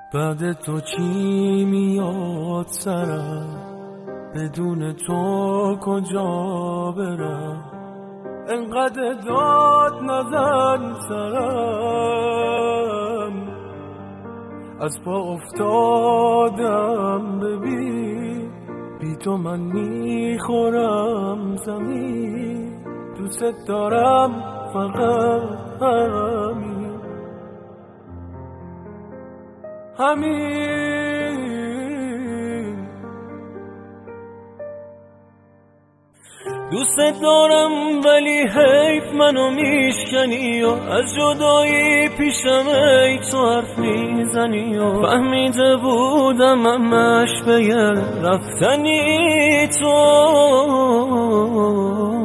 بعد تو چی میاد سرم، بدون تو کجا برم، انقدر داد نزن سرم، از پا افتادم ببین، بی تو من میخورم زمین، دوست دارم فقط همین. دوست دارم ولی حیف منو میشکنی و از جدایی پیشم ای تو حرف میزنی و فهمیده بودم همش به رفتنی تو.